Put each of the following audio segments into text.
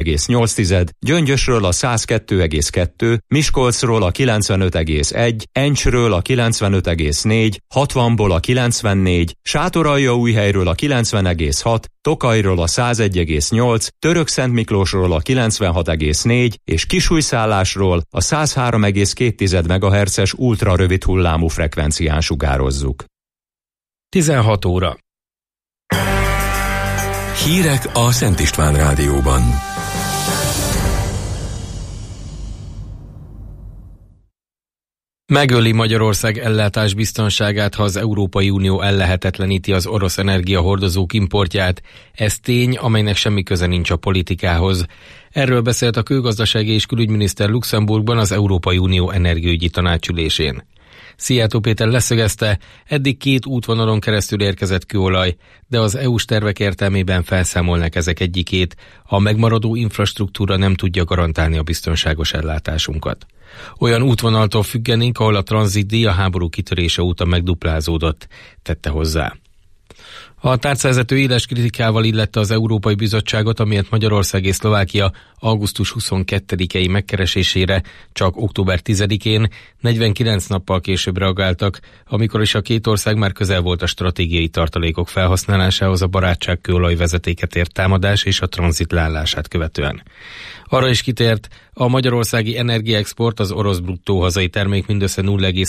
92,8, Gyöngyösről a 102,2, Miskolcról a 95,1, Encsről a 95,4, 60-ból a 94, Sátoraljaújhelyről a 90,6, Tokajról a 101,8, Törökszentmiklósról a 96,4 és Kisújszállásról a 103,2 MHz-es ultrarövid hullámú frekvencián sugározzuk. 16 óra. Hírek a Szent István Rádióban. Megöli Magyarország ellátás biztonságát, ha az Európai Unió ellehetetleníti az orosz energiahordozók importját. Ez tény, amelynek semmi köze nincs a politikához. Erről beszélt a külgazdasági és külügyminiszter Luxemburgban az Európai Unió energiaügyi tanácsülésén. Szijjártó Péter leszögezte, eddig 2 útvonalon keresztül érkezett kőolaj, de az EU-s tervek értelmében felszámolnak ezek egyikét, a megmaradó infrastruktúra nem tudja garantálni a biztonságos ellátásunkat. Olyan útvonaltól függenénk, ahol a tranzitdíj a háború kitörése óta megduplázódott, tette hozzá. A tárcavezető éles kritikával illette az Európai Bizottságot, amiért Magyarország és Szlovákia augusztus 22-i megkeresésére csak október 10-én, 49 nappal később reagáltak, amikor is a 2 ország már közel volt a stratégiai tartalékok felhasználásához a barátságkőolajvezetéket ért támadás és a tranzit leállását követően. Arra is kitért, a magyarországi energiaexport az orosz bruttó hazai termék mindössze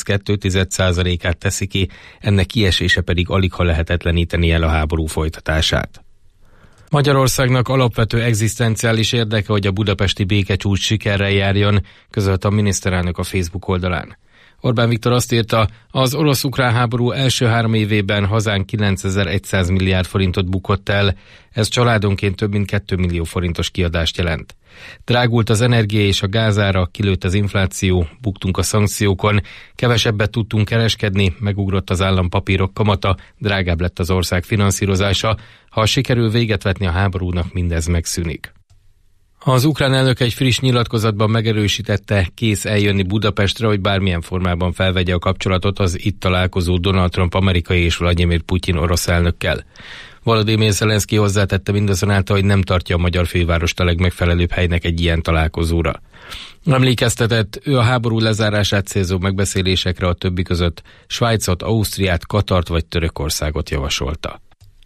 0,2%-át teszi ki, ennek kiesése pedig aligha lehetetleníteni el a háború folytatását. Magyarországnak alapvető egzisztenciális érdeke, hogy a budapesti békecsúcs sikerrel járjon, közölte a miniszterelnök a Facebook oldalán. Orbán Viktor azt írta, az orosz-ukrán háború első 3 évében hazánk 9100 milliárd forintot bukott el, ez családonként több mint 2 millió forintos kiadást jelent. Drágult az energia és a gázára, kilőtt az infláció, buktunk a szankciókon, kevesebbet tudtunk kereskedni, megugrott az állampapírok kamata, drágább lett az ország finanszírozása. Ha sikerül véget vetni a háborúnak, mindez megszűnik. Az ukrán elnök egy friss nyilatkozatban megerősítette, kész eljönni Budapestre, hogy bármilyen formában felvegye a kapcsolatot az itt találkozó Donald Trump amerikai és Vladimir Putyin orosz elnökkel. Volodymyr Zelenszky hozzátette mindazonáltal, hogy nem tartja a magyar fővárost a legmegfelelőbb helynek egy ilyen találkozóra. Emlékeztetett, ő a háború lezárását célzó megbeszélésekre a többi között Svájcot, Ausztriát, Katart vagy Törökországot javasolta.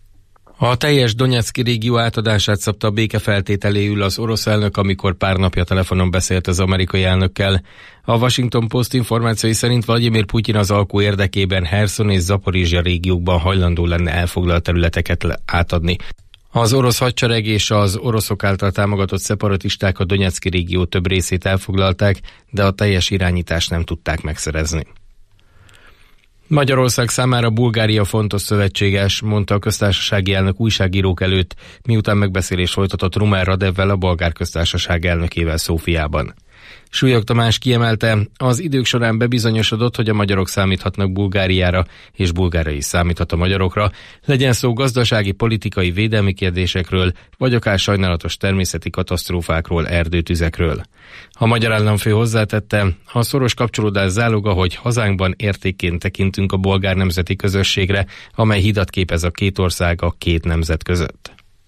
A teljes Donyeck régió átadását szabta békefeltételéül az orosz elnök, amikor pár napja telefonon beszélt az amerikai elnökkel. A Washington Post információi szerint Vladimir Putyin az alkú érdekében Herson és Zaporizsja régiókban hajlandó lenne elfoglalt területeket átadni. Az orosz hadsereg és az oroszok által támogatott szeparatisták a Donyeck régió több részét elfoglalták, de a teljes irányítást nem tudták megszerezni. Magyarország számára Bulgária fontos szövetséges, mondta a köztársasági elnök újságírók előtt, miután megbeszélést folytatott Rumen Radevvel, a bolgár köztársaság elnökével Szófiában. Súlyog Tamás kiemelte, az idők során bebizonyosodott, hogy a magyarok számíthatnak Bulgáriára, és Bulgária is számíthat a magyarokra, legyen szó gazdasági, politikai, védelmi kérdésekről, vagy akár sajnálatos természeti katasztrófákról, erdőtüzekről. A magyar államfő hozzátette, a szoros kapcsolódás záloga, hogy hazánkban értékként tekintünk a bolgár nemzeti közösségre, amely hidat képez a 2 ország, a 2 nemzet között.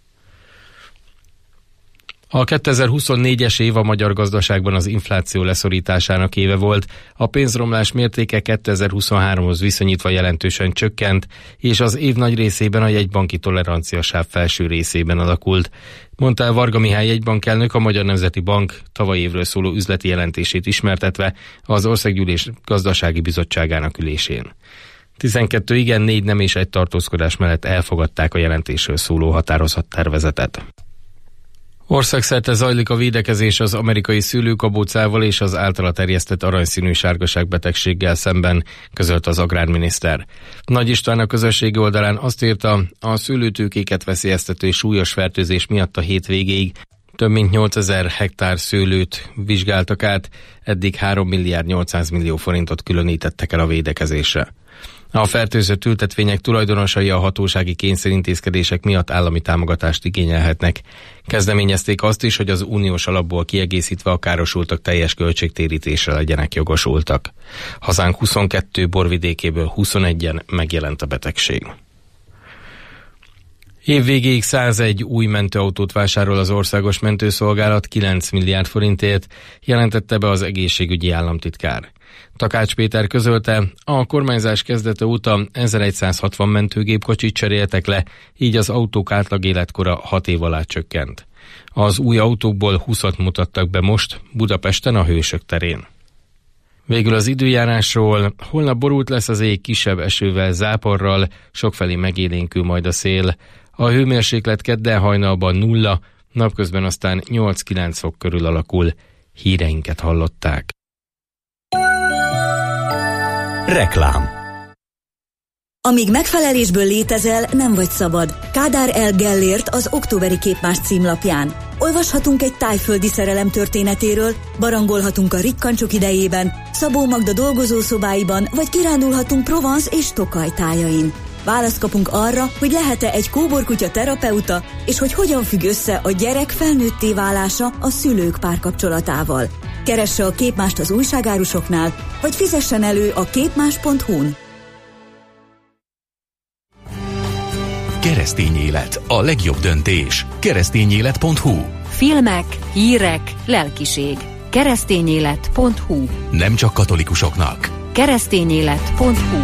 A 2024-es év a magyar gazdaságban az infláció leszorításának éve volt, a pénzromlás mértéke 2023-hoz viszonyítva jelentősen csökkent, és az év nagy részében a jegybanki toleranciasáv felső részében alakult. Mondta el Varga Mihály jegybankelnök, a Magyar Nemzeti Bank tavaly évről szóló üzleti jelentését ismertetve az Országgyűlés Gazdasági Bizottságának ülésén. 12 igen, 4 nem és 1 tartózkodás mellett elfogadták a jelentésről szóló határozattervezetet. Országszerte zajlik a védekezés az amerikai szőlőkabócával és az általa terjesztett aranyszínű sárgaságbetegséggel szemben, közölt az agrárminiszter. Nagy István a közösségi oldalán azt írta, a szőlőtőkéket veszélyeztető súlyos fertőzés miatt a hét végéig több mint 8000 hektár szőlőt vizsgáltak át, eddig 3 milliárd 800 millió forintot különítettek el a védekezésre. A fertőzött ültetvények tulajdonosai a hatósági kényszerintézkedések miatt állami támogatást igényelhetnek. Kezdeményezték azt is, hogy az uniós alapból kiegészítve a károsultak teljes költségtérítésre legyenek jogosultak. Hazánk 22 borvidékéből 21-en megjelent a betegség. Év végéig 101 új mentőautót vásárol az Országos Mentőszolgálat 9 milliárd forintért, jelentette be az egészségügyi államtitkár. Takács Péter közölte, a kormányzás kezdete óta 1160 mentőgépkocsit cseréltek le, így az autók átlag életkora 6 év alá csökkent. Az új autókból 20-at mutattak be most Budapesten a Hősök terén. Végül az időjárásról: holnap borult lesz az ég kisebb esővel, záporral, sokfelé megélénkül majd a szél. A hőmérséklet kedden hajnalban 0, napközben aztán 8-9 fok körül alakul. Híreinket hallották. Reklám. Amíg megfelelésből létezel, nem vagy szabad. Kádár L. Gellért az októberi Képmás címlapján. Olvashatunk egy tájföldi szerelem történetéről, barangolhatunk a rikkancsok idejében, Szabó Magda dolgozószobáiban, vagy kirándulhatunk Provence és Tokaj tájain. Választ kapunk arra, hogy lehet-e egy kóborkutya terapeuta, és hogy hogyan függ össze a gyerek felnőtté válása a szülők párkapcsolatával. Keresse a Képmást az újságárusoknál, vagy fizessen elő a képmás.hu-n. Keresztény élet, a legjobb döntés. Keresztényélet.hu. Filmek, hírek, lelkiség. Keresztényélet.hu. Nem csak katolikusoknak. Keresztényélet.hu.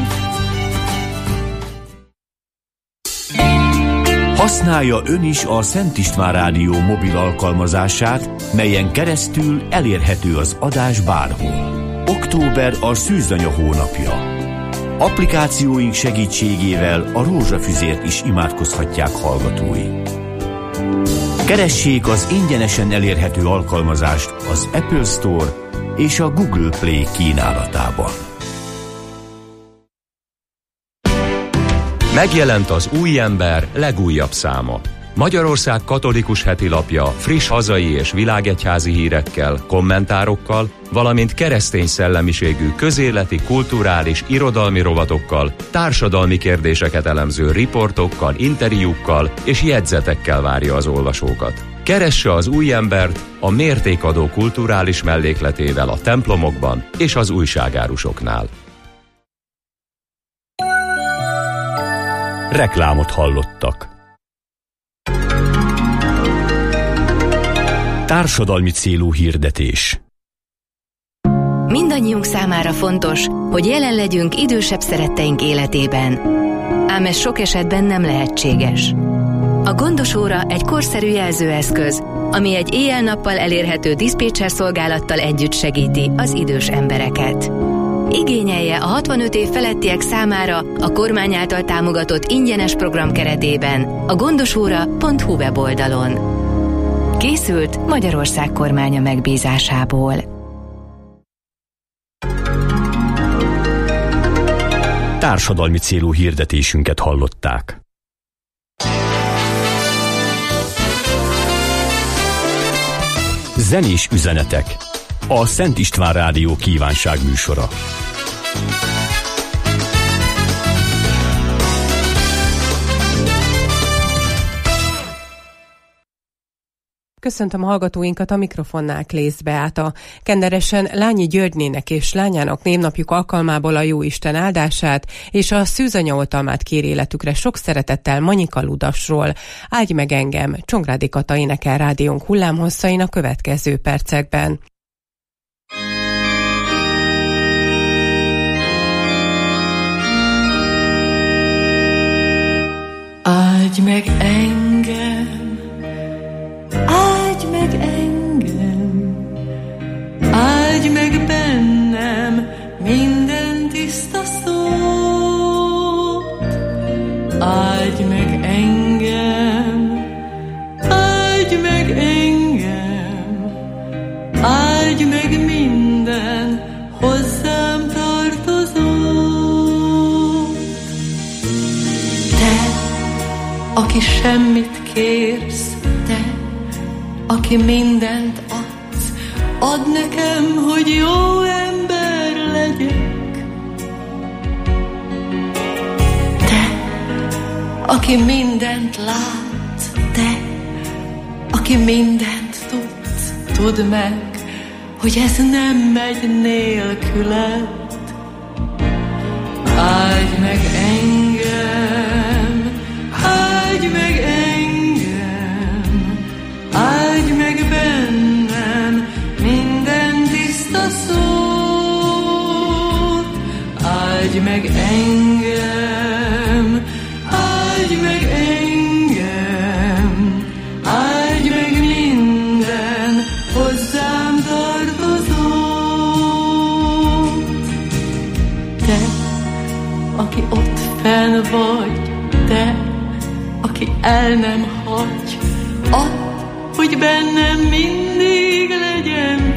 Használja ön is a Szent István Rádió mobil alkalmazását, melyen keresztül elérhető az adás bárhol. Október a szűzanya hónapja. Applikációink segítségével a rózsafüzért is imádkozhatják hallgatói. Keressék az ingyenesen elérhető alkalmazást az Apple Store és a Google Play kínálatában. Megjelent az Új Ember legújabb száma. Magyarország katolikus hetilapja friss hazai és világegyházi hírekkel, kommentárokkal, valamint keresztény szellemiségű közéleti, kulturális, irodalmi rovatokkal, társadalmi kérdéseket elemző riportokkal, interjúkkal és jegyzetekkel várja az olvasókat. Keresse az Új Embert a mértékadó kulturális mellékletével a templomokban és az újságárusoknál. Reklámot hallottak. Társadalmi célú hirdetés. Mindannyiunk számára fontos, hogy jelen legyünk idősebb szeretteink életében. Ám ez sok esetben nem lehetséges. A Gondos óra egy korszerű jelzőeszköz, ami egy éjjel-nappal elérhető diszpécser szolgálattal együtt segíti az idős embereket. Igényelje a 65 év felettiek számára a kormány által támogatott ingyenes program keretében a gondosóra.hu weboldalon. Készült Magyarország kormánya megbízásából. Társadalmi célú hirdetésünket hallották. Zenés üzenetek. A Szent István Rádió kívánság műsora. Köszöntöm a hallgatóinkat, a mikrofonnál Klész Beáta. Kenderesen Lányi Györgynének és lányának névnapjuk alkalmából a Jóisten áldását és a szűzanya oltalmát kér életükre sok szeretettel Manyika Ludasról. Áldj meg engem, Csongrádi Kata énekel rádiónk hullámhosszain a következő percekben. Áldj meg engem, áldj meg engem, áldj meg bennem minden tiszta szót. Áldj meg engem, áldj meg engem, áldj meg minden hozzám tartozót. Te, aki semmit kérsz, te, aki mindent adsz, add nekem, hogy jó ember legyek. Te, aki mindent lát, te, aki mindent tudsz, tudd meg, hogy ez nem megy nélküled. Áldj meg engem, áldj meg engem, vagy te, aki el nem hagy, add, hogy bennem mindig legyen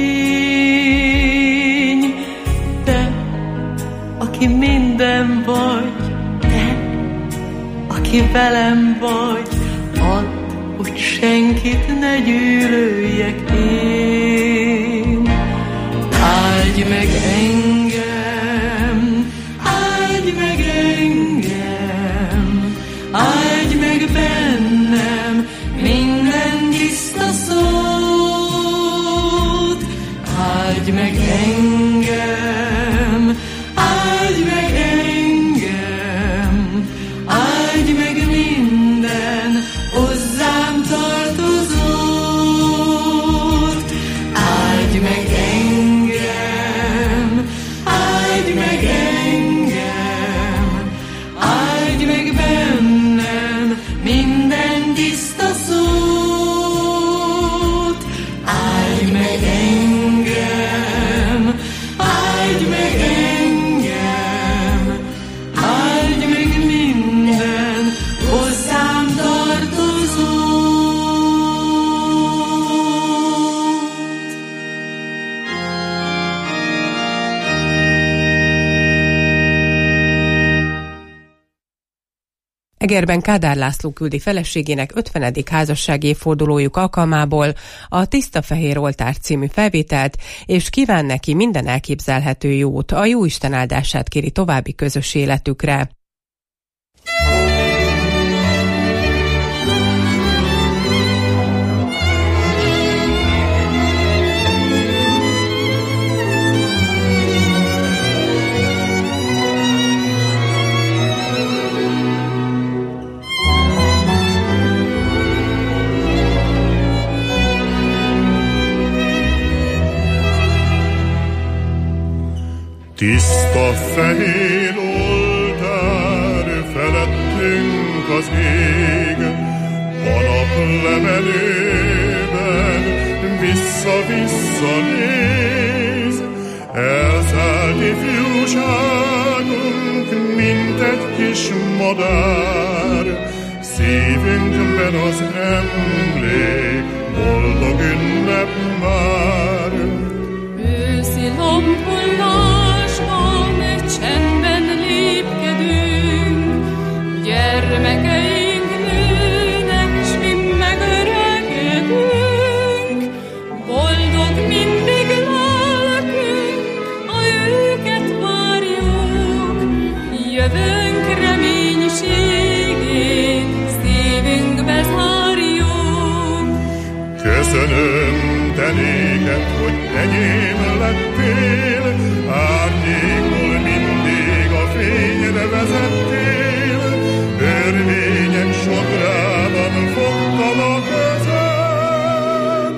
fény. Te, aki minden vagy, te, aki velem vagy, add, hogy senkit ne gyűlöljek én. Áldj meg engem, áldj meg engem, áldj meg bennem minden tiszta szót. Áldj meg engem, áldj meg engem, áldj meg minden hozzám tartozót. Áldj meg engem, áldj meg engem, áldj meg bennem minden tiszta szót. Áldj meg engem, áldj meg engem, áldj meg minden hozzám tartozót. Egerben Kádár László küldi feleségének 50. házassági évfordulójuk alkalmából a Tiszta Fehér Oltár című felvételt, és kíván neki minden elképzelhető jót, a Jóisten áldását kéri további közös életükre. Tiszta fehér oltár felettünk az ég, a naplevelében vissza-vissza néz. Elszállt ifjúságunk, mint egy kis madár, szívünkben az emlék, boldog ünnep már. Őszi lompullásban csendben lépkedünk, gyermekeink nőnek, s mi megöregedünk. Boldog mindig lelkünk, ha őket várjuk, jövőnk reménységét szívünkbe zárjuk. Köszönöm te néked, hogy enyém lettél, árnyékból mindig a fényre vezettél. Örvények sodrában fogtam a kezed,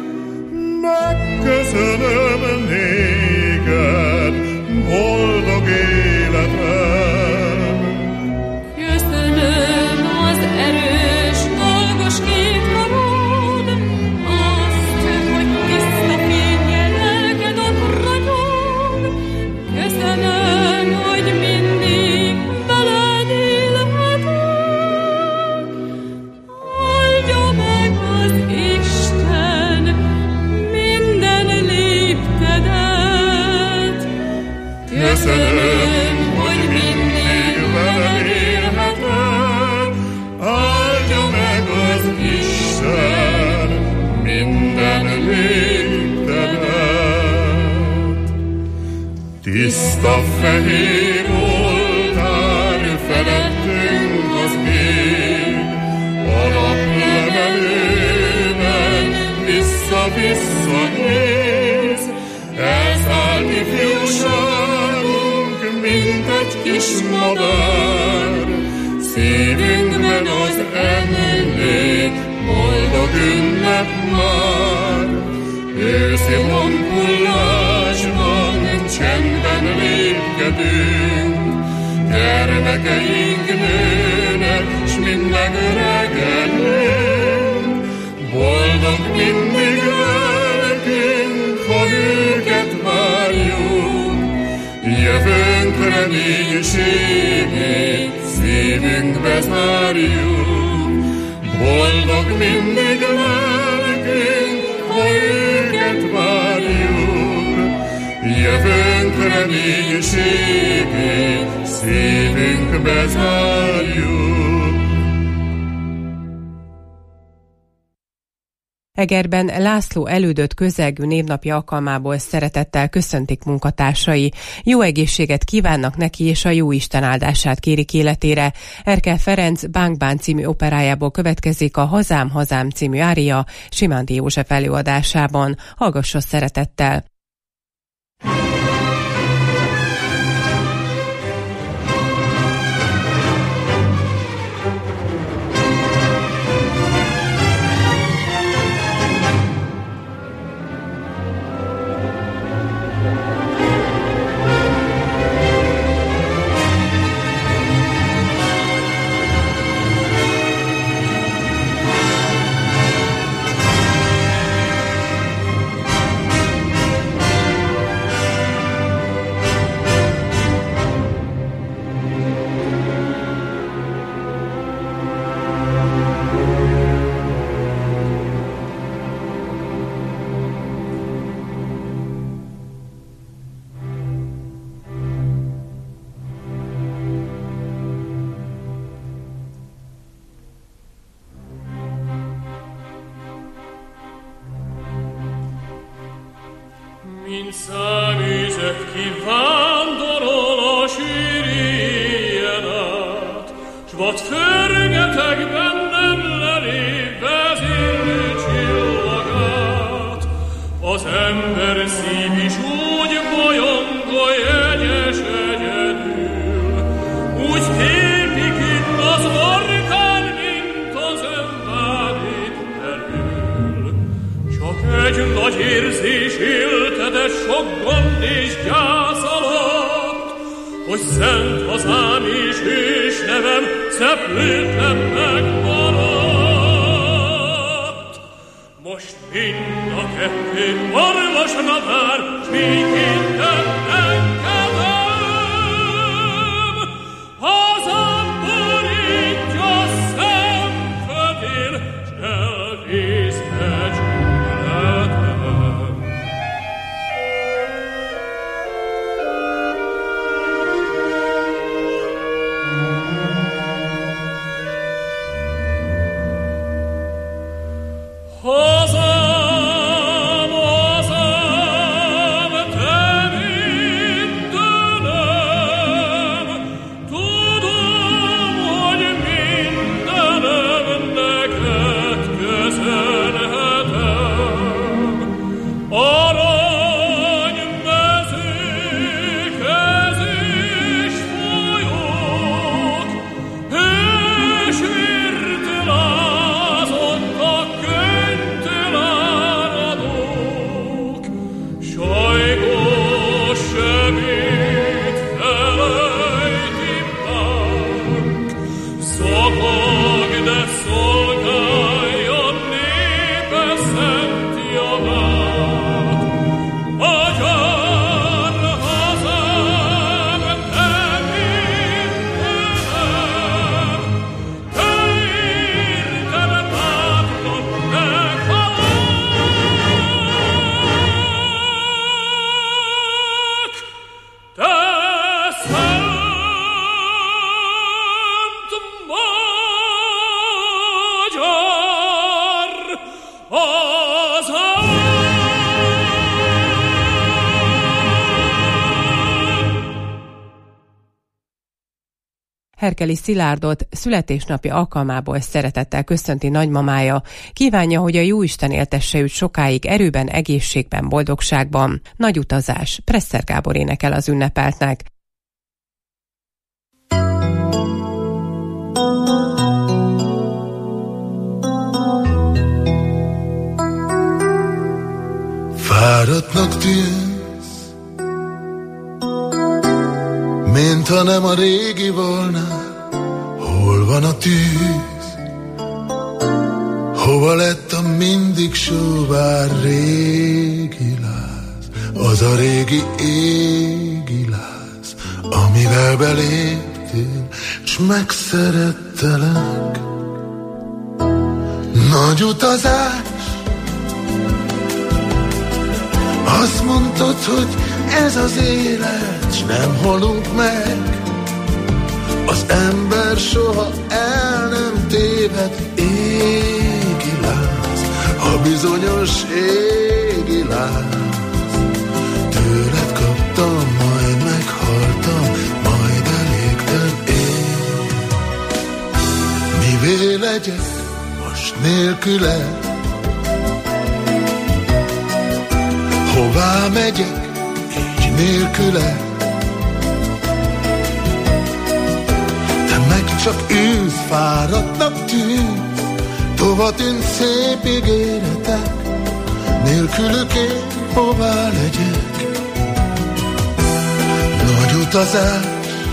megköszönöm néked boldog életem. Köszönöm az erős, dolgos két karod, azt, hogy tiszta fényjel lelked ott ragyog. Köszönöm, hogy mindig veled élhetek. Áldja meg az Isten minden léptedet. Köszönöm, hogy mindig veled élhetek. Áldja meg az Isten minden léptedet. Tiszta fehér oltár felettünk az ég, a naplevelében vissza-vissza néz. Elszállt ifjúságunk, mint egy kis madár, szívünkben az emlék, boldog ünnep már. Őszi lompullásban csendben lépkedünk, gyermekeink nőnek, s mi megöregedünk. Boldog mindig lelkünk, ha őket várjuk, jövőnk reménységét bezárjuk. Boldog mindig lelkünk, ha őket várjuk. Jövőnk reménységét szívünkbe zárjuk. Egerben László elődött közegű névnapja alkalmából szeretettel köszöntik munkatársai. Jó egészséget kívánnak neki, és a jóisten áldását kérik életére. Erkel Ferenc Bánk-bán című operájából következik a Hazám, hazám című ária Simánti József előadásában. Hallgassa szeretettel! Mint száműzött kivándorol a sűrű éjjel át, s vad förgetek bennem lelé vezérlő csillagát. Az ember szív is úgy bolyongol jegyes egyedül, úgy tépik itt az orkán, mint az önvádét elül. Csak egy nagy érzés éltede sok gond és gyász alatt, hogy szent hazám és hős nevem szeplőtlen megmaradt. Most mind a kettő orvosna vár, s békétlen engedem. Hazám borítja szemfödél, s elvész becsületem. Hazám, hazám, te mindenem, tudom, hogy mindenem neked köszönhetem. Aranymezők, ezüst folyók, hős vért lázadtak, könnytől áradók, sajgós sebét felejti mánk, szakag, de szolgálja népe szent javát. Magyar hazám, te mindenem, te érted bátran meghalok, te szent magyar hazám. Herkeli Szilárdot születésnapja alkalmából szeretettel köszönti nagymamája. Kívánja, hogy a jóisten éltesse őt sokáig erőben, egészségben, boldogságban. Nagy utazás. Presser Gábor énekel az ünnepeltnek. Fáradtnak tűnsz, mintha nem a régi volna. Hol van a tűz? Hova lett a mindig sóvár régi láz? Az a régi égi láz, amivel beléptél jöttél, s megszerettelek. Nagy utazás, azt mondtad, hogy ez az élet, s nem halunk meg. Az ember soha el nem téved, égi láz, a bizonyos égi láz. Tőled kaptam, majd meghaltam, majd elégtem én. Mivé legyek most nélküle? Hová megyek így nélküle? Te meg csak ülsz, fáradtnak tűnsz, tova tűnt szép ígéretek. Nélkülük én hová legyek? Nagy utazás,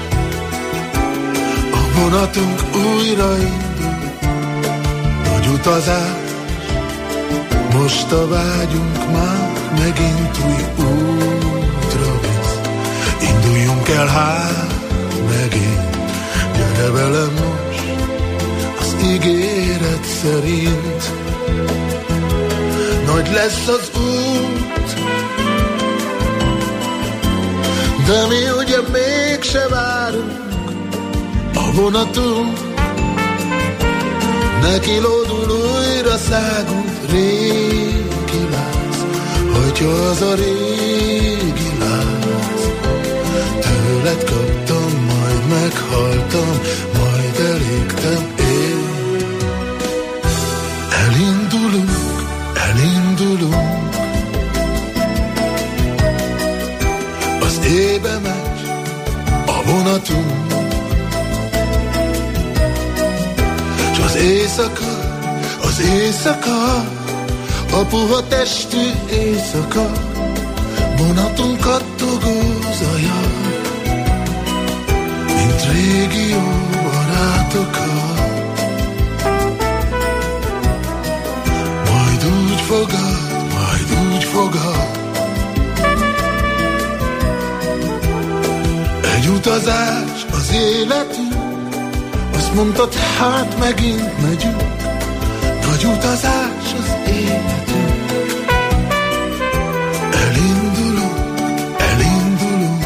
a vonatunk újraindul. Nagy utazás, most a vágyunk már megint új útra visz. Induljunk el hát megint, gyere velem most az ígéret szerint. Nagy lesz az út, de mi ugye mégse várunk. A vonatunk neki lódul, újra szágunk. Régi láz, hajtja az a régi láz. Tőled kaptam, majd meghaltam, majd elégtem én. Elindulunk, elindulunk, az éjbe megy a vonatunk, s az éjszaka, a puha testű éjszaka, vonatunk kattogó zaja, mint régi jó barátokat. Majd úgy fogad, egy utazás az életünk, azt mondtad, hát megint megyünk. Nagy utazás az életünk. Elindulunk, elindulunk,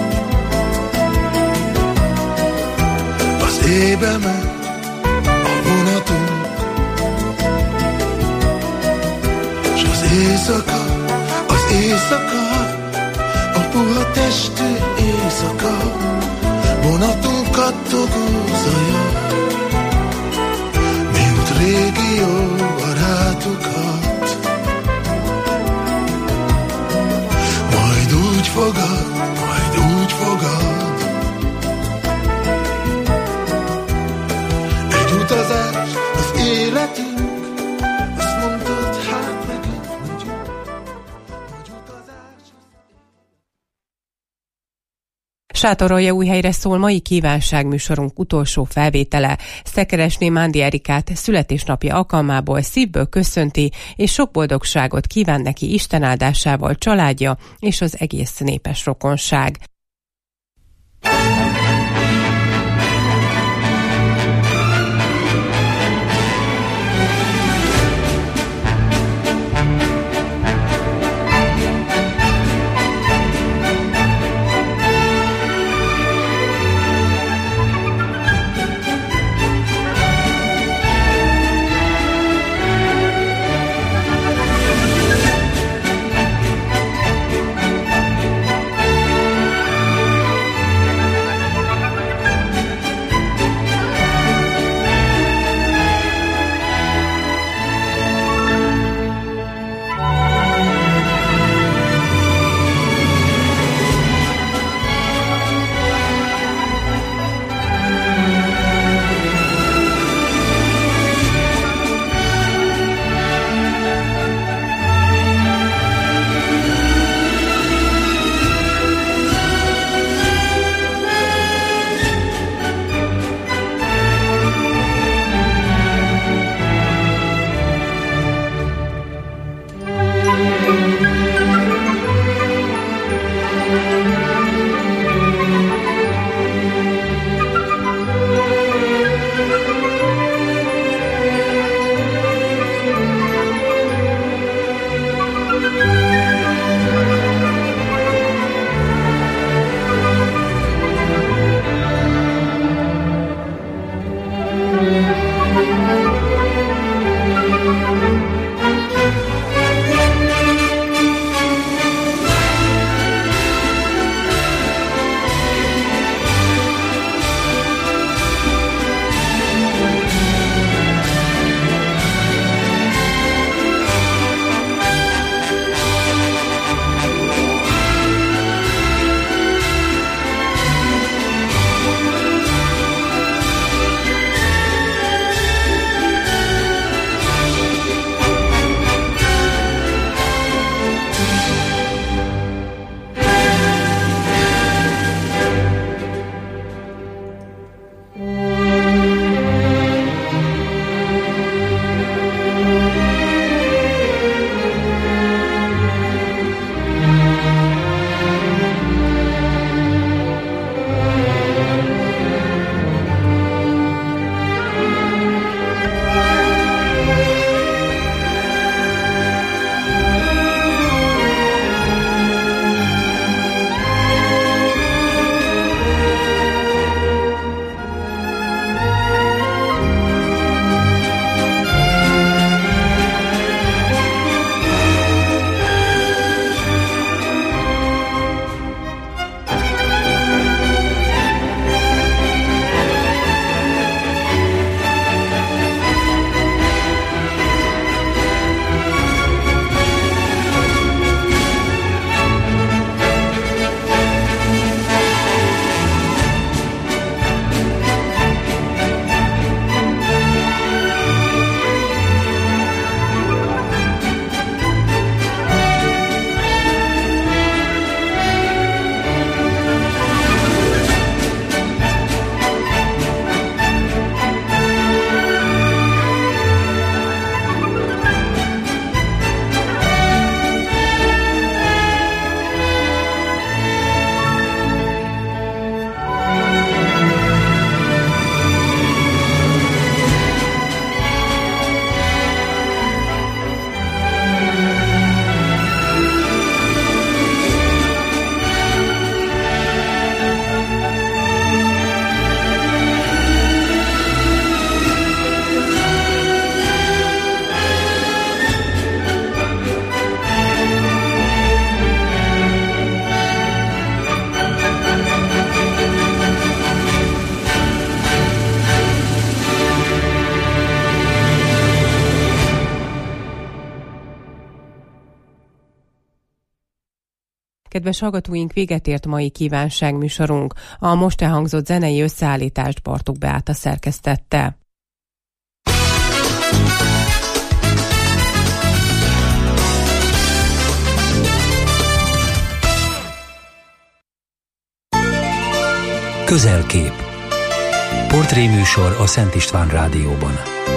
az éjbe megy a vonatunk, s az éjszaka, a puha testű éjszaka, vonatunk kattogó zaja, mint régi jó barátokat. Majd úgy fogad, egy utazás az életünk, azt mondtad, hát megint megyünk. Nagy utazás. Sátorolja Újhelyre szól mai kívánságműsorunk utolsó felvétele. Szekeresné Mándi Erikát születésnapja alkalmából szívből köszönti, és sok boldogságot kíván neki Isten áldásával családja és az egész népes rokonság. Kedves hallgatóink, véget ért mai kívánságműsorunk. A most elhangzott zenei összeállítást Bartók Beáta szerkesztette. Közelkép. Portréműsor a Szent István Rádióban.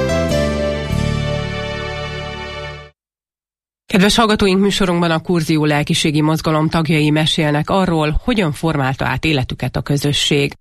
Kedves hallgatóink, műsorunkban a Kurzió lelkiségi mozgalom tagjai mesélnek arról, hogyan formálta át életüket a közösség.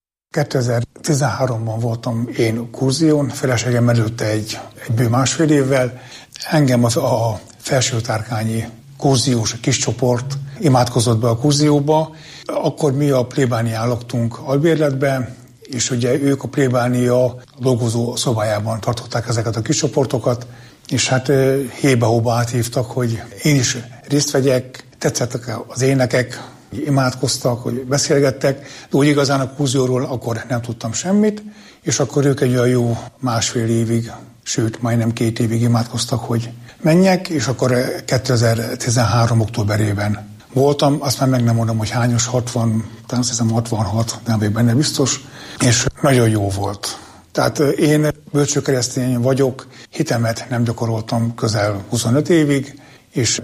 2013-ban voltam én Kurzión, feleségem előtte egy bő másfél évvel. Engem a felsőtárkányi kurziós kis csoport imádkozott be a Kurzióba. Akkor mi a plébánián laktunk albérletbe, és ugye ők a plébánia dolgozó szobájában tartották ezeket a kis csoportokat, és hát hébe-hóba áthívtak, hogy én is részt vegyek, tetszettek az énekek, imádkoztak, hogy beszélgettek, de úgy igazán a Kurzióról akkor nem tudtam semmit, és akkor ők egy olyan jó másfél évig, sőt majdnem 2 évig imádkoztak, hogy menjek, és akkor 2013. októberében voltam, azt már meg nem mondom, hogy hányos, 60, talán hiszem 66, nem vagyok benne biztos, és nagyon jó volt. Tehát én bölcsőkeresztény vagyok, hitemet nem gyakoroltam közel 25 évig, és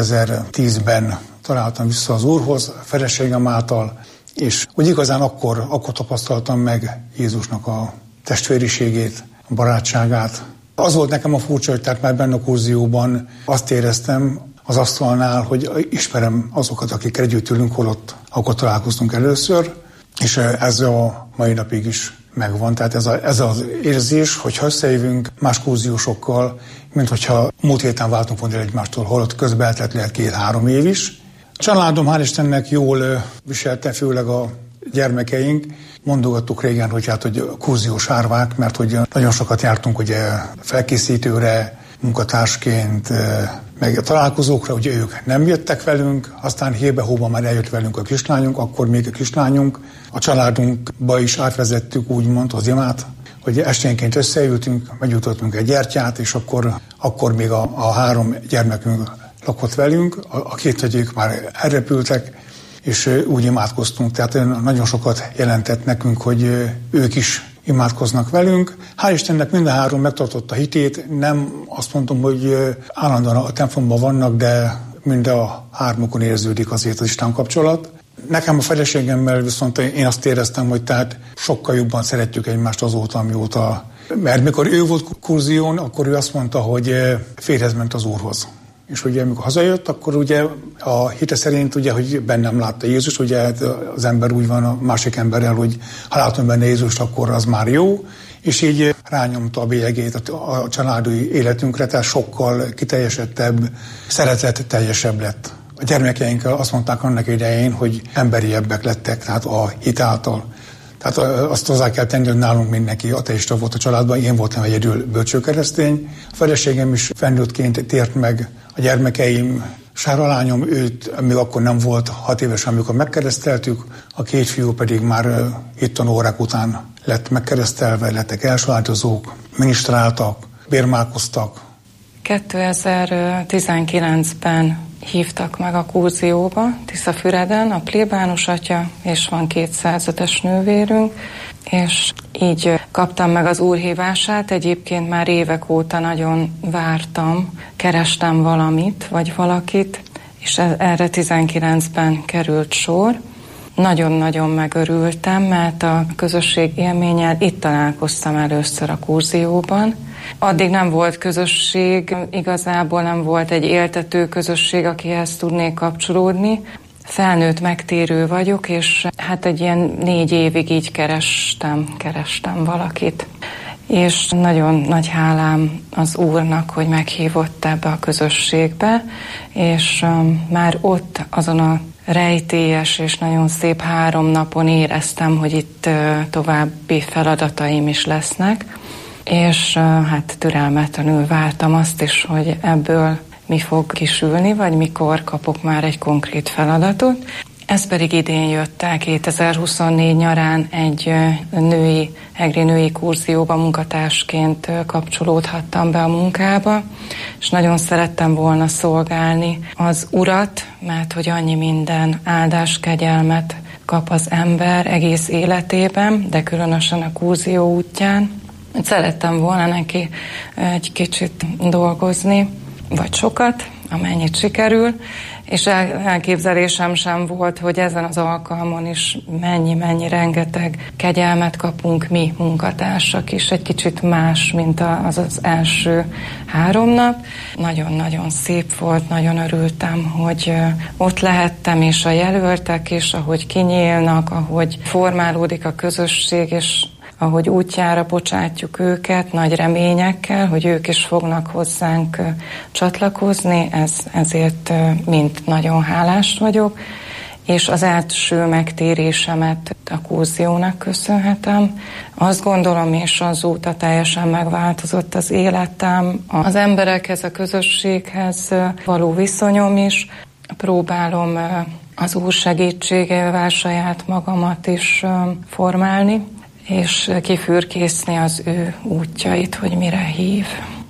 2010-ben találtam vissza az Úrhoz, a feleségem által, és úgy igazán akkor tapasztaltam meg Jézusnak a testvériségét, a barátságát. Az volt nekem a furcsa, hogy tehát már benne a Kurzióban azt éreztem az asztalnál, hogy ismerem azokat, akik együtt ülünk, holott akkor találkoztunk először, és ez a mai napig is megvan. Tehát ez az érzés, hogyha összejövünk más kurziósokkal, mint hogyha múlt héten váltunk volna egymástól, holott közben eltelt lehet 2-3 év is. A családom, hál' Istennek, jól viselte, főleg a gyermekeink. Mondogattuk régen, hogy hogy kurziós árvák, mert hogy nagyon sokat jártunk ugye felkészítőre, munkatársként, meg a találkozókra, ugye ők nem jöttek velünk, aztán hébe-hóban már eljött velünk a kislányunk, akkor még a kislányunk. A családunkba is átvezettük úgymond az imát, hogy esténként összeültünk, megjutottunk egy gyertyát, és akkor még a 3 gyermekünk lakott velünk, a 2 nagyok már elrepültek, és úgy imádkoztunk. Tehát nagyon sokat jelentett nekünk, hogy ők is imádkoznak velünk. Hál' Istennek mind a 3 megtartotta hitét, nem azt mondom, hogy állandóan a templomban vannak, de mind a 3-ukon érződik azért az Isten kapcsolat. Nekem a feleségemmel viszont én azt éreztem, hogy tehát sokkal jobban szeretjük egymást azóta, amióta. Mert mikor ő volt Kurzión, akkor ő azt mondta, hogy férjhez ment az Úrhoz. És ugye amikor hazajött, akkor ugye a hite szerint ugye, hogy bennem látta Jézus, ugye az ember úgy van a másik emberrel, hogy ha látom benne Jézust, akkor az már jó, és így rányomta a bélyegét a családi életünkre, tehát sokkal kiteljesettebb, szeretetteljesebb lett. A gyermekeink azt mondták annak idején, hogy emberiebbek lettek, tehát a hit által. Tehát azt hozzá kell tenni, hogy nálunk mindenki ateista volt a családban, én voltam egyedül bölcsőkeresztény. A feleségem is felnőttként tért meg, a gyermekeim, Sára lányom, őt még akkor nem volt 6 éves, amikor megkereszteltük, a 2 fiú pedig már itt órák után lett megkeresztelve, lettek elsalátozók, minisztráltak, bérmálkoztak. 2019-ben hívtak meg a Kurzióba, Tiszafüreden, a plébános atya, és van 205-es nővérünk, és így kaptam meg az úrhívását. Egyébként már évek óta nagyon vártam, kerestem valamit, vagy valakit, és erre 19-ben került sor. Nagyon-nagyon megörültem, mert a közösség élménnyel itt találkoztam először a Kurzióban. Addig nem volt közösség, igazából nem volt egy éltető közösség, akihez tudnék kapcsolódni. Felnőtt megtérő vagyok, és hát egy ilyen 4 évig így kerestem valakit. És nagyon nagy hálám az Úrnak, hogy meghívott ebbe a közösségbe, és már ott azon a rejtélyes és nagyon szép 3 napon éreztem, hogy itt további feladataim is lesznek, és hát türelmetlenül vártam azt is, hogy ebből mi fog kisülni, vagy mikor kapok már egy konkrét feladatot. Ez pedig idén jött el 2024 nyarán egy egri női kurzióba munkatársként kapcsolódhattam be a munkába, és nagyon szerettem volna szolgálni az Urat, mert hogy annyi minden áldás, kegyelmet kap az ember egész életében, de különösen a kurzió útján. Szerettem volna neki egy kicsit dolgozni, vagy sokat, amennyit sikerül, és elképzelésem sem volt, hogy ezen az alkalmon is mennyi rengeteg kegyelmet kapunk mi munkatársak is, egy kicsit más, mint az első 3 nap. Nagyon-nagyon szép volt, nagyon örültem, hogy ott lehettem, és a jelöltek, és ahogy kinyílnak, ahogy formálódik a közösség, és ahogy útjára bocsátjuk őket nagy reményekkel, hogy ők is fognak hozzánk csatlakozni, ezért mind nagyon hálás vagyok, és az első megtérésemet a kurziónak köszönhetem. Azt gondolom, és azóta teljesen megváltozott az életem, az emberekhez, a közösséghez való viszonyom is. Próbálom az Úr segítségével saját magamat is formálni, és kifürkészni az ő útjait, hogy mire hív.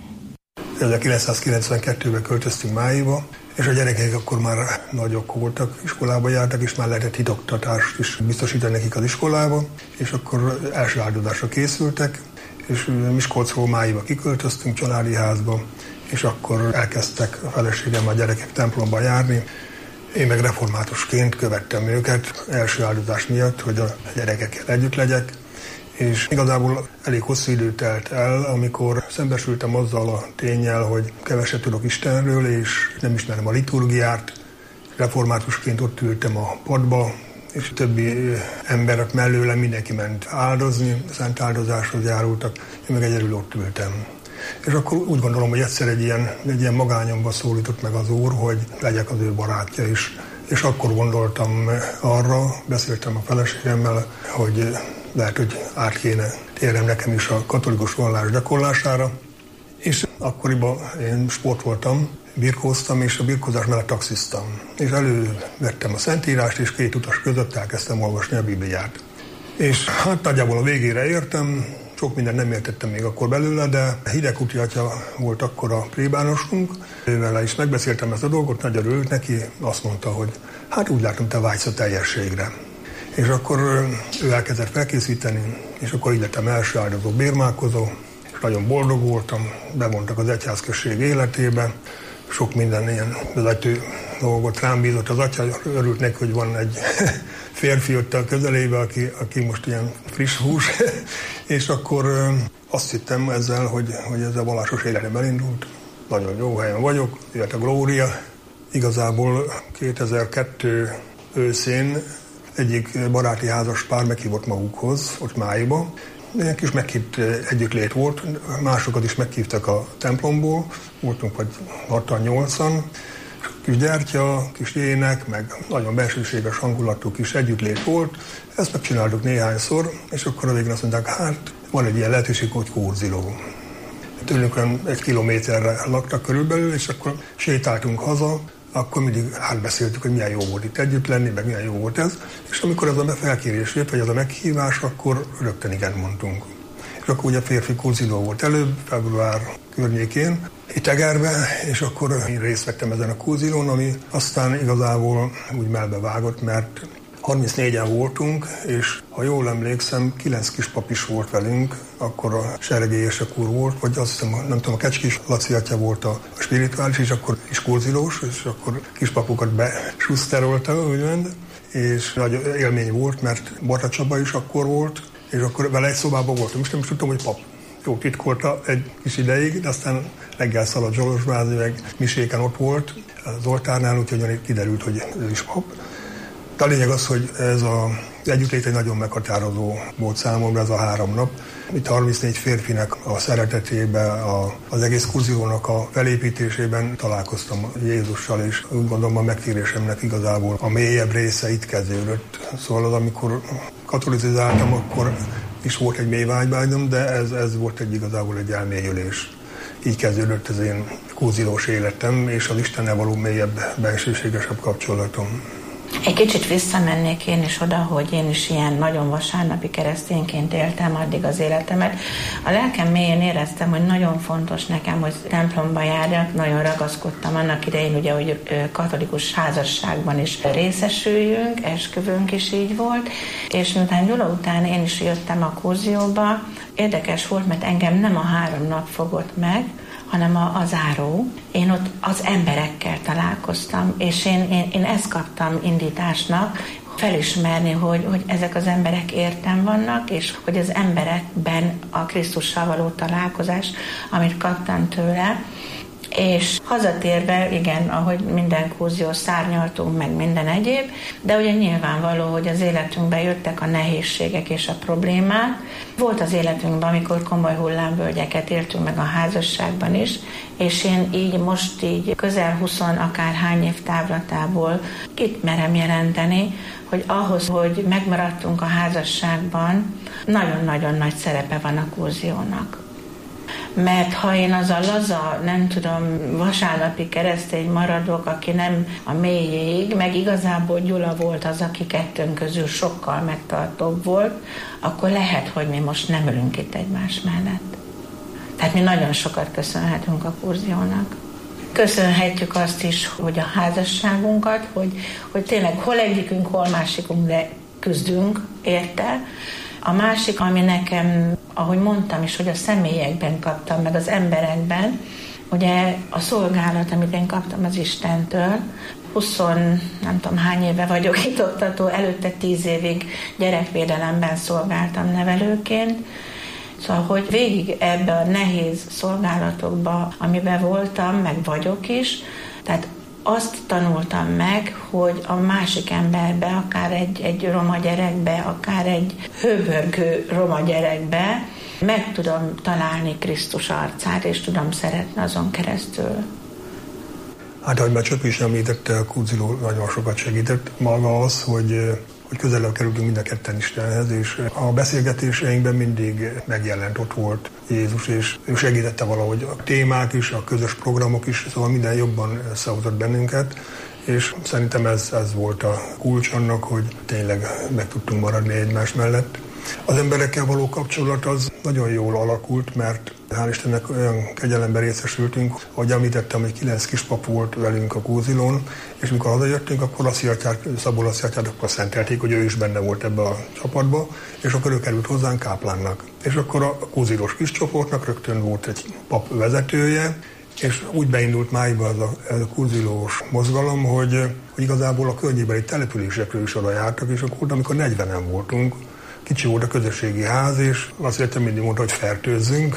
1992-ben költöztünk Máiba, és a gyerekek akkor már nagyok voltak, iskolába jártak, és már lehetett hitoktatást is biztosítani nekik az iskolába, és akkor első áldozásra készültek, és Miskolcról Máiba kiköltöztünk családi házba, és akkor elkezdtek a feleségem, a gyerekek templomba járni. Én meg reformátusként követtem őket első áldozás miatt, hogy a gyerekekkel együtt legyek, és igazából elég hosszú idő telt el, amikor szembesültem azzal a ténnyel, hogy keveset tudok Istenről, és nem ismerem a liturgiát. Reformátusként ott ültem a padba, és a többi emberek mellőlem mindenki ment áldozni, szent áldozáshoz járultak, én meg egyedül ott ültem. És akkor úgy gondolom, hogy egyszer egy ilyen magányomba szólított meg az Úr, hogy legyek az ő barátja is. És akkor gondoltam arra, beszéltem a feleségemmel, hogy lehet, hogy át kéne térnem nekem is a katolikus vallás gyakorlására. És akkoriban én sportoltam, birkóztam, és a birkózás mellett taxiztam. És elővettem a Szentírást, és 2 utas között elkezdtem olvasni a Bibliát. És hát nagyjából a végére értem, sok mindent nem értettem még akkor belőle, de Hidegkuti atya volt akkor a plébánosunk, ővel is megbeszéltem ezt a dolgot, nagyon örült neki, azt mondta, hogy hát úgy látom, te vágysz a teljességre. És akkor ő elkezdett felkészíteni, és akkor így lettem első áldozó bérmálkozó, és nagyon boldog voltam, bevontak az egyházközség életébe, sok minden ilyen vezető dolgot rám bízott az atya, örült neki, hogy van egy férfi ott a közelébe, aki most ilyen friss hús, és akkor azt hittem ezzel, hogy ez a vallásos életem elindult. Nagyon jó helyen vagyok, jött a Glória. Igazából 2002 őszén egyik baráti házas pár meghívott magukhoz, ott Máiba. Egy kis meghívt együttlét volt, másokat is meghívtak a templomból, voltunk vagy 6-8-an, kis gyertya, kis ének, meg nagyon belsőséges hangulatú kis együttlét volt. Ezt megcsináltuk néhányszor, és akkor a végén azt mondták, hát van egy ilyen lehetőség, hogy Kurziló. Tőlünk olyan 1 kilométerre laktak körülbelül, és akkor sétáltunk haza, akkor mindig átbeszéltük, hogy milyen jó volt itt együtt lenni, meg milyen jó volt ez. És amikor ez a felkérés jött, vagy ez a meghívás, akkor rögtön igen mondtunk. És akkor ugye férfi Kurziló volt előbb, február környékén, itt Egerbe, és akkor én részt vettem ezen a Kurzilón, ami aztán igazából úgy melbevágott, mert 34-en voltunk, és ha jól emlékszem, 9 kispap is volt velünk, akkor a Seregélyesek úr volt, vagy azt hiszem, nem tudom, a Kecskés Laci atya volt a spirituális, és akkor is kurzilós, és akkor kispapokat besuszterolta, úgymond, és nagy élmény volt, mert Barta Csaba is akkor volt, és akkor vele egy szobában voltam, és nem is tudtam, hogy pap. Jó, titkolta egy kis ideig, de aztán reggel szaladt Zsolosbázi, meg miséken ott volt az oltárnál, úgyhogy kiderült, hogy ő is pap. De a lényeg az, hogy ez az együttlét egy nagyon meghatározó volt számomra, ez a 3 nap. Itt 34 férfinek a szeretetében, az egész Kurziónak a felépítésében találkoztam Jézussal, és úgy gondolom a megtérésemnek igazából a mélyebb része itt kezdődött. Szóval az, amikor katolicizáltam, akkor is volt egy mély vágyvágyom, de ez volt igazából egy elmélyülés. Így kezdődött az én kurzilós életem, és az Istennel való mélyebb, bensőségesebb kapcsolatom. Egy kicsit visszamennék én is oda, hogy én is ilyen nagyon vasárnapi keresztényként éltem addig az életemet. A lelkem mélyén éreztem, hogy nagyon fontos nekem, hogy templomba járjak, nagyon ragaszkodtam annak idején, ugye, hogy katolikus házasságban is részesüljünk, esküvőnk is így volt, és miután Gyula után én is jöttem a kurzióba, érdekes volt, mert engem nem a 3 nap fogott meg, hanem a záró. Én ott az emberekkel találkoztam, és én ezt kaptam indításnak, felismerni, hogy ezek az emberek értem vannak, és hogy az emberekben a Krisztussal való találkozás, amit kaptam tőle. És hazatérve, igen, ahogy minden kurzió szárnyaltunk, meg minden egyéb, de ugye nyilvánvaló, hogy az életünkben jöttek a nehézségek és a problémák. Volt az életünkben, amikor komoly hullámvölgyeket éltünk meg a házasságban is, és én így most így közel 20 akárhány év távlatából itt merem jelenteni, hogy ahhoz, hogy megmaradtunk a házasságban, nagyon-nagyon nagy szerepe van a kurziónak. Mert ha én az a laza, nem tudom, vasárnapi keresztény maradok, aki nem a mélyéig, meg igazából Gyula volt az, aki kettőnk közül sokkal megtartóbb volt, akkor lehet, hogy mi most nem ülünk itt egymás mellett. Tehát mi nagyon sokat köszönhetünk a kurziónak. Köszönhetjük azt is, hogy a házasságunkat, hogy tényleg hol egyikünk, hol másikunk, de küzdünk érte. A másik, ami nekem, ahogy mondtam is, hogy a személyekben kaptam, meg az emberekben, ugye a szolgálat, amit én kaptam az Istentől, 20, nem tudom hány éve vagyok itt oktató, előtte 10 évig gyerekvédelemben szolgáltam nevelőként. Szóval, hogy végig ebbe a nehéz szolgálatokba, amiben voltam, meg vagyok is, tehát azt tanultam meg, hogy a másik emberbe, akár egy roma gyerekbe, akár egy hőbörgő roma gyerekbe meg tudom találni Krisztus arcát, és tudom szeretni azon keresztül. Hát, ahogy már Csöpi is említette, a kurzió nagyon sokat segített. Maga az, hogy közelebb kerültünk mind a ketten Istenhez, és a beszélgetéseinkben mindig megjelent, ott volt Jézus, és ő segítette valahogy a témák is, a közös programok is, szóval minden jobban összehozott bennünket, és szerintem ez volt a kulcs annak, hogy tényleg meg tudtunk maradni egymás mellett. Az emberekkel való kapcsolat az nagyon jól alakult, mert hál' Istennek olyan kegyelemben részesültünk, ahogy említettem, hogy 9 kispap volt velünk a Kurzilón, és mikor hazajöttünk, akkor Szabó Lassziatyát akkor szentelték, hogy ő is benne volt ebbe a csapatba, és akkor ő került hozzánk káplánnak. És akkor a kurzilós kis csoportnak rögtön volt egy pap vezetője, és úgy beindult májba ez a kurzilós mozgalom, hogy igazából a környékbeli településekről is oda jártak, és akkor, amikor 40-en voltunk, kicsi volt a közösségi ház, és azt értem mindig mondta, hogy fertőzzünk,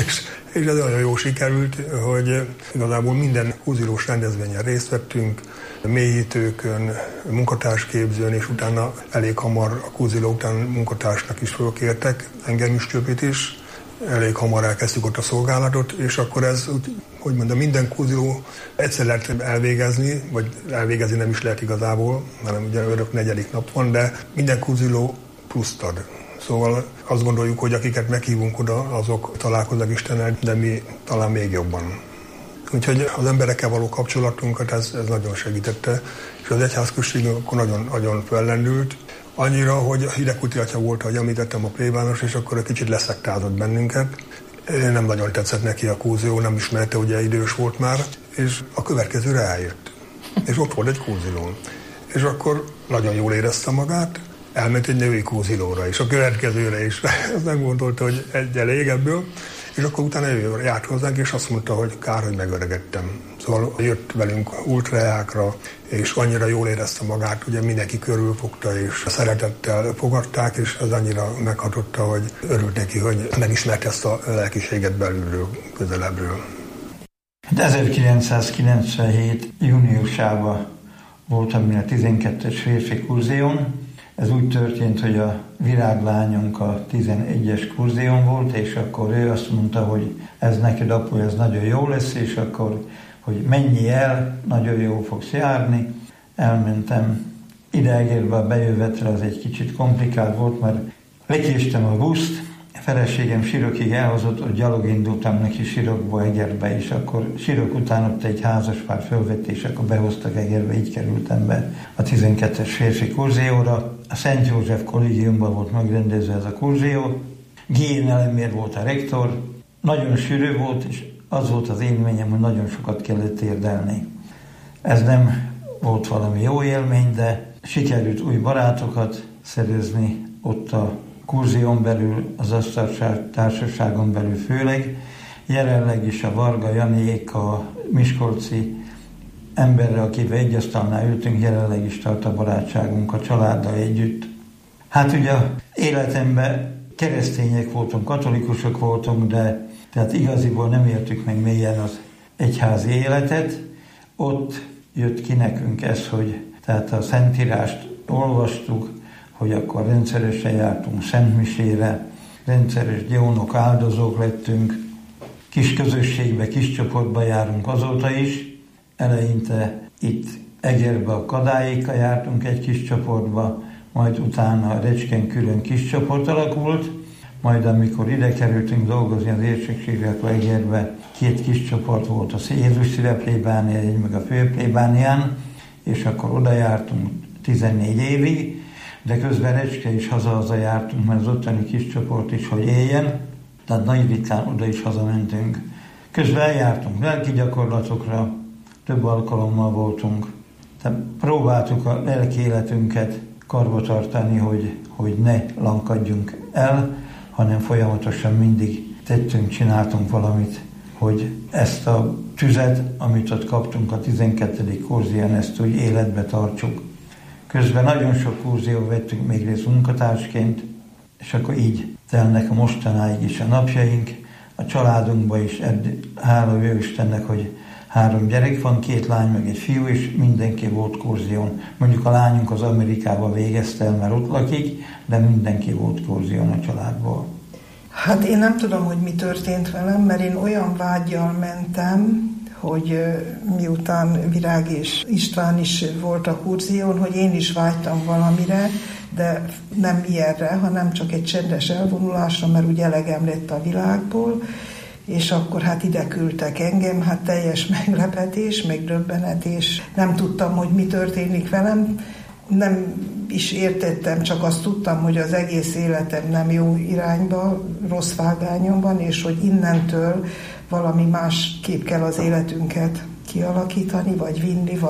és ez olyan jó sikerült, hogy igazából minden kurzilós rendezvényen részt vettünk, mélyítőkön, munkatársképzőn, és utána elég hamar a kurziló után munkatársnak is fölkértek, engem is, Csöpit is, elég hamar elkezdtük ott a szolgálatot, és akkor ez, hogy mondom, minden kurziló egyszer lehet elvégezni, vagy elvégezni nem is lehet igazából, hanem ugye örök 4. nap van, de minden kurziló pluszt ad. Szóval azt gondoljuk, hogy akiket meghívunk oda, azok találkoznak Istennel, de mi talán még jobban. Úgyhogy az emberekkel való kapcsolatunkat ez nagyon segítette, és az egyházközségünk akkor nagyon fellendült. Annyira, hogy a Hidegkúti atya volt, ahogy említettem, a plébános, és akkor egy kicsit leszektázott bennünket. Nem nagyon tetszett neki a kurzió, nem ismerte, ugye idős volt már, és a következőre eljött. És ott volt egy kurzilón. És akkor nagyon jól érezte magát, elment egy női kurzilóra, és a következőre is. Azt megmondolta, hogy egy elég ebből, és akkor utána ő járt hozzánk, és azt mondta, hogy kár, hogy megöregedtem. Szóval jött velünk ultrajákra, és annyira jól érezte magát, ugye mindenki körülfogta, és szeretettel fogadták, és ez annyira meghatotta, hogy örült neki, hogy megismerte ezt a lelkiséget belülről, közelebbről. 1997. júniusában voltam a 12-es férfi kurzión. Ez úgy történt, hogy a viráglányunk a 11-es kurzión volt, és akkor ő azt mondta, hogy ez neked, apu, ez nagyon jó lesz, és akkor, hogy menjél el, nagyon jól fogsz járni. Elmentem Idegenbe, a bejövetre az egy kicsit komplikált volt, mert lekéstem a buszt, feleségem Sirokig elhozott, hogy gyalog indultam neki Sirokba, Egerbe, és akkor Sirok után ott egy házaspár fölvett, és akkor behoztak Egerbe, így kerültem be a 12-es férfi kurzióra. A Szent József kollégiumban volt megrendezve ez a kurzió. G. Elemér volt a rektor, nagyon sűrű volt, és az volt az élményem, hogy nagyon sokat kellett érdelni. Ez nem volt valami jó élmény, de sikerült új barátokat szerezni ott a kurzión belül, az asztaltársaságon belül főleg. Jelenleg is a Varga Janiék, a miskolci emberre, akivel egy asztalnál ültünk, jelenleg is tart a barátságunk a családdal együtt. Hát ugye életemben keresztények voltunk, katolikusok voltunk, de tehát igaziból nem éltük meg mélyen az egyházi életet. Ott jött ki nekünk ez, hogy tehát a Szentírást olvastuk, hogy akkor rendszeresen jártunk szentmisére, rendszeres gyónok, áldozók lettünk, kis közösségbe, kis csoportba járunk azóta is. Eleinte itt Egerbe a Kadályékkal jártunk egy kis csoportba, majd utána a Recskén külön kis csoport alakult, majd amikor ide kerültünk dolgozni az érsekségre, akkor Egerbe 2 kis csoport volt, a Jézus Szíreplébánián, egy meg a Főplébánián, és akkor oda jártunk 14 évig, de közben Recske is haza-haza jártunk, mert az ottani kis csoport is, hogy éljen, tehát nagy ritkán oda is hazamentünk. Közben eljártunk lelki gyakorlatokra, több alkalommal voltunk, tehát próbáltuk a lelki életünket karba tartani, hogy ne lankadjunk el, hanem folyamatosan mindig tettünk, csináltunk valamit, hogy ezt a tüzet, amit ott kaptunk a 12. kurzión, ezt úgy életbe tartsuk. Közben nagyon sok kurzión vettünk még részt munkatársként, és akkor így telnek a mostanáig is a napjaink. A családunkban is, hála jó Istennek, hogy 3 gyerek van, 2 lány meg egy fiú, és mindenki volt kurzión. Mondjuk a lányunk az Amerikába végezte el, mert ott lakik, de mindenki volt kurzión a családból. Hát én nem tudom, hogy mi történt velem, mert én olyan vággyal mentem, hogy miután Virág és István is volt a kurzión, hogy én is vágytam valamire, de nem ilyenre, hanem csak egy csendes elvonulásra, mert úgy elegem lett a világból, és akkor hát ide küldtek engem, hát teljes meglepetés, meg döbbenet, és nem tudtam, hogy mi történik velem. Nem is értettem, csak azt tudtam, hogy az egész életem nem jó irányba, rossz vágányon van, és hogy innentől valami másképp kell az életünket kialakítani, vagy vinni,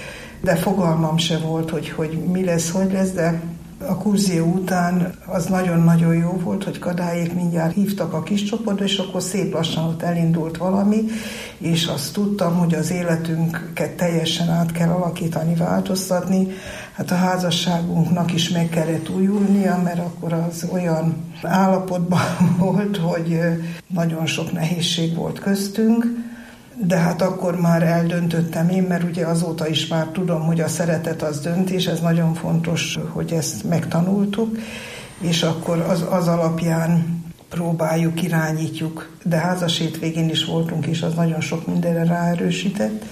de fogalmam se volt, hogy mi lesz, hogy lesz, de a kurzió után az nagyon-nagyon jó volt, hogy Kadályék mindjárt hívtak a kis csoportba, és akkor szép lassan ott elindult valami, és azt tudtam, hogy az életünket teljesen át kell alakítani, változtatni. Hát a házasságunknak is meg kellett újulnia, mert akkor az olyan állapotban volt, hogy nagyon sok nehézség volt köztünk, de hát akkor már eldöntöttem én, mert ugye azóta is már tudom, hogy a szeretet az döntés, ez nagyon fontos, hogy ezt megtanultuk, és akkor az alapján próbáljuk, irányítjuk, de házasét végén is voltunk, és az nagyon sok mindenre ráerősített,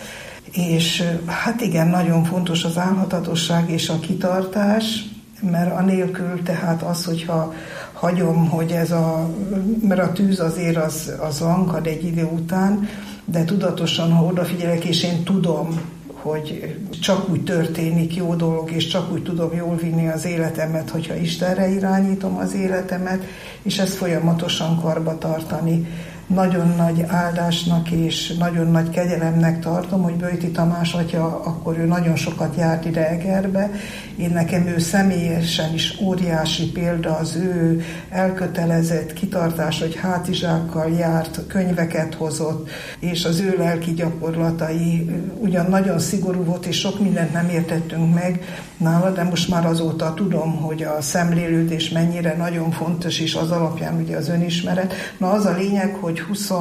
és hát igen, nagyon fontos az álhatatosság és a kitartás, mert anélkül tehát az, hogyha hagyom, hogy mert a tűz azért az lankad egy idő után, de tudatosan, ha odafigyelek, és én tudom, hogy csak úgy történik jó dolog, és csak úgy tudom jól vinni az életemet, hogyha Istenre irányítom az életemet, és ezt folyamatosan karba tartani. Nagyon nagy áldásnak és nagyon nagy kegyelemnek tartom, hogy Böjti Tamás atya, akkor ő nagyon sokat járt ide Egerbe. Én nekem ő személyesen is óriási példa, az ő elkötelezett kitartás, hogy hátizsákkal járt, könyveket hozott, és az ő lelki gyakorlatai ugyan nagyon szigorú volt, és sok mindent nem értettünk meg nála, de most már azóta tudom, hogy a szemlélődés mennyire nagyon fontos, és az alapján ugye az önismeret. Na az a lényeg, hogy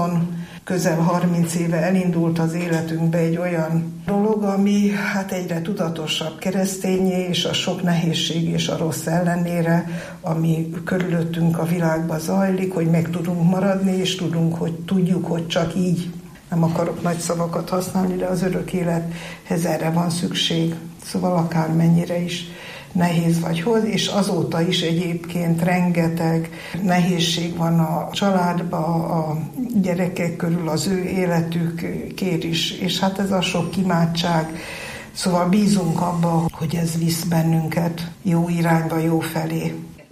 közel 30 éve elindult az életünkbe egy olyan dolog, ami hát egyre tudatosabb keresztényé, és a sok nehézség és a rossz ellenére, ami körülöttünk a világban zajlik, hogy meg tudunk maradni, és tudjuk, hogy csak így, nem akarok nagy szavakat használni, de az örök élethez erre van szükség. Szóval akármennyire is nehéz vagy hoz, és azóta is egyébként rengeteg nehézség van a családban, a gyerekek körül, az ő életükért is, és hát ez a sok imádság. Szóval bízunk abba, hogy ez visz bennünket jó irányba, jó felé.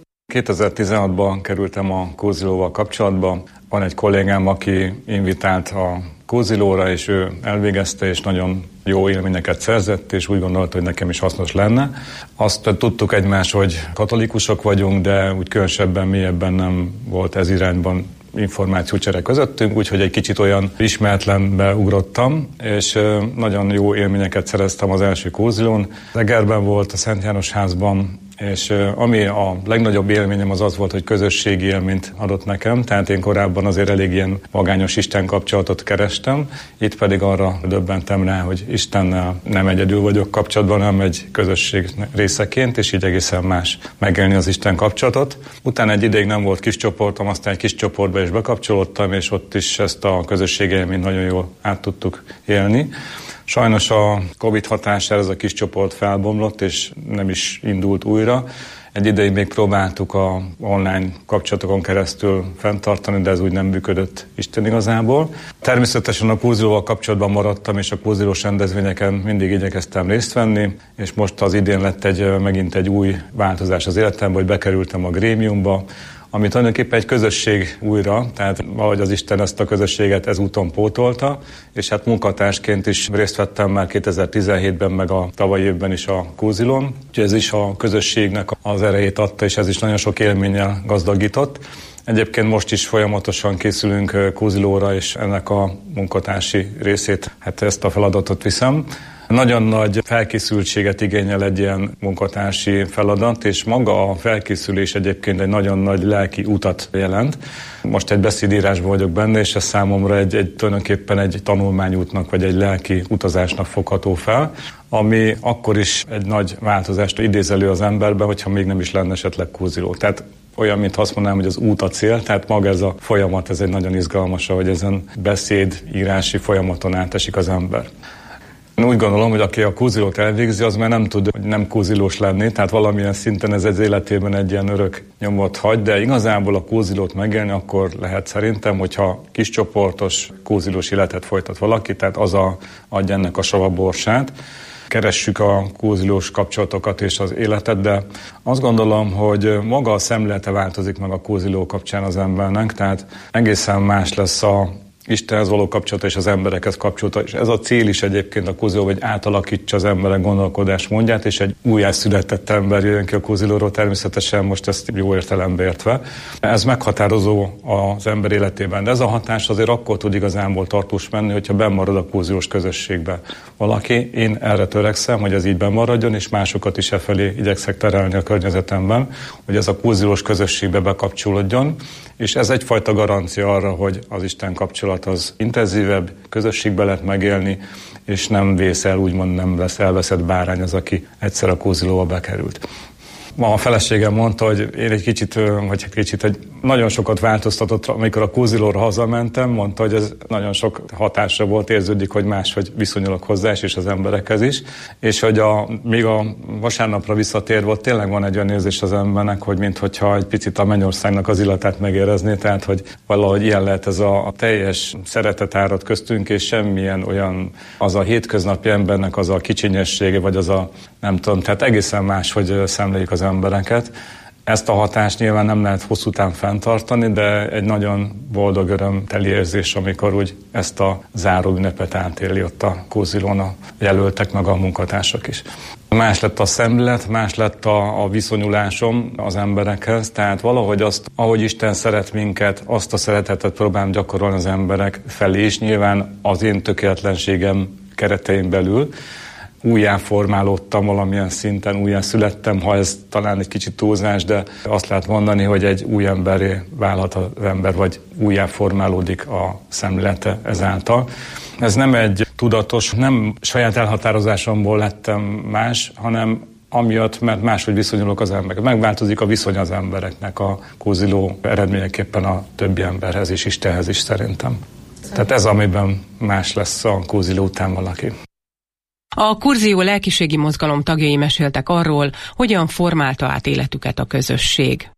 2016-ban kerültem a Kózilóval kapcsolatba. Van egy kollégám, aki invitált a Kózilóra, és ő elvégezte, és nagyon jó élményeket szerzett, és úgy gondolta, hogy nekem is hasznos lenne. Azt tudtuk egymás, hogy katolikusok vagyunk, de úgy különösebben, mélyebben nem volt ez irányban információcsere közöttünk, úgyhogy egy kicsit olyan ismeretlenbe ugrottam, és nagyon jó élményeket szereztem az első Kózilón. Egerben volt, a Szent János házban, és ami a legnagyobb élményem az volt, hogy közösségi élményt adott nekem, tehát én korábban azért elég ilyen magányos Isten kapcsolatot kerestem, itt pedig arra döbbentem rá, hogy Istennel nem egyedül vagyok kapcsolatban, hanem egy közösség részeként, és így egészen más megélni az Isten kapcsolatot. Utána egy ideig nem volt kis csoportom, aztán egy kis csoportba is bekapcsolódtam, és ott is ezt a közösségi élményt nagyon jól át tudtuk élni. Sajnos a Covid hatására ez a kis csoport felbomlott, és nem is indult újra. Egy ideig még próbáltuk a online kapcsolatokon keresztül fenntartani, de ez úgy nem működött Isten igazából. Természetesen a Kózilóval kapcsolatban maradtam, és a kózilós rendezvényeken mindig igyekeztem részt venni, és most az idén lett megint egy új változás az életemben, hogy bekerültem a grémiumba, ami tulajdonképpen egy közösség újra, tehát valahogy az Isten ezt a közösséget ezúton pótolta, és hát munkatársként is részt vettem már 2017-ben, meg a tavalyi évben is a Kózilón, úgyhogy ez is a közösségnek az erejét adta, és ez is nagyon sok élménnyel gazdagított. Egyébként most is folyamatosan készülünk Kózilóra, és ennek a munkatársi részét, hát ezt a feladatot viszem. Nagyon nagy felkészültséget igényel egy ilyen munkatársi feladat, és maga a felkészülés egyébként egy nagyon nagy lelki utat jelent. Most egy beszédírásban vagyok benne, és ez számomra tulajdonképpen egy tanulmányútnak, vagy egy lelki utazásnak fogható fel, ami akkor is egy nagy változást idéz elő az emberben, hogyha még nem is lenne esetleg Kóziló. Tehát olyan, mint azt mondanám, hogy az út a cél, tehát maga ez a folyamat, ez egy nagyon izgalmas, hogy ezen beszédírási folyamaton átesik az ember. Én úgy gondolom, hogy aki a Kózilót elvégzi, az már nem tud, hogy nem kózilós lenni, tehát valamilyen szinten ez az életében egy ilyen örök nyomot hagy, de igazából a Kózilót megélni akkor lehet szerintem, hogyha kiscsoportos kózilós életet folytat valaki, tehát az adja ennek a savaborsát. Keressük a kózilós kapcsolatokat és az életet, de azt gondolom, hogy maga a szemlélete változik meg a Kóziló kapcsán az embernek, tehát egészen más lesz a Istenhez való kapcsolata és az emberekhez kapcsolata, és ez a cél is egyébként a Kóziló, hogy átalakítsa az emberek gondolkodásmódját, és egy újjászületett ember jön ki a Kózilóról, természetesen most ezt jó értelembe értve. Ez meghatározó az ember életében, de ez a hatás azért akkor tud igazából tartós menni, hogyha bennmarad a kózilós közösségbe valaki. Én erre törekszem, hogy ez így bennmaradjon, és másokat is efelé igyekszek terelni a környezetemben, hogy ez a kózilós közösségbe bekapcsolódjon, és ez egyfajta garancia arra, hogy az Isten kapcsolat az intenzívebb, közösségbe lehet megélni, és nem vész el, úgymond nem lesz elveszett bárány az, aki egyszer a Kózilóba bekerült. Ma a feleségem mondta, hogy én hogy nagyon sokat változtatott, amikor a Kózilóra hazamentem, mondta, hogy ez nagyon sok hatásra volt, érződik, hogy máshogy viszonyulok hozzá, és az emberekhez is, és hogy még a vasárnapra visszatérve ott tényleg van egy olyan érzés az embernek, hogy minthogyha egy picit a mennyországnak az illatát megérezné, tehát hogy valahogy ilyen lehet ez a teljes szeretet árad köztünk, és semmilyen olyan, az a hétköznapi embernek az a kicsinyessége, vagy az a nem tudom, tehát egészen más, hogy szemléljük az embereket. Ezt a hatást nyilván nem lehet hosszú távon fenntartani, de egy nagyon boldog, örömteli érzés, amikor úgy ezt a záró ünnepet átéli ott a Kózilón a jelöltek, meg a munkatársak is. Más lett a szemlélet, más lett a viszonyulásom az emberekhez, tehát valahogy azt, ahogy Isten szeret minket, azt a szeretetet próbálom gyakorolni az emberek felé is, nyilván az én tökéletlenségem keretein belül, újjáformálódtam valamilyen szinten, újjászülettem, ha ez talán egy kicsit túlzás, de azt lehet mondani, hogy egy új emberré válhat az ember, vagy újjáformálódik a szemlélete ezáltal. Ez nem egy tudatos, nem saját elhatározásomból lettem más, hanem amiatt, mert máshogy viszonyulok az emberek. Megváltozik a viszony az embereknek a Kóziló eredményeképpen a többi emberhez és Istenhez is szerintem. Tehát ez, amiben más lesz a Kóziló után valaki. A Kurzió lelkiségi mozgalom tagjai meséltek arról, hogyan formálta át életüket a közösség.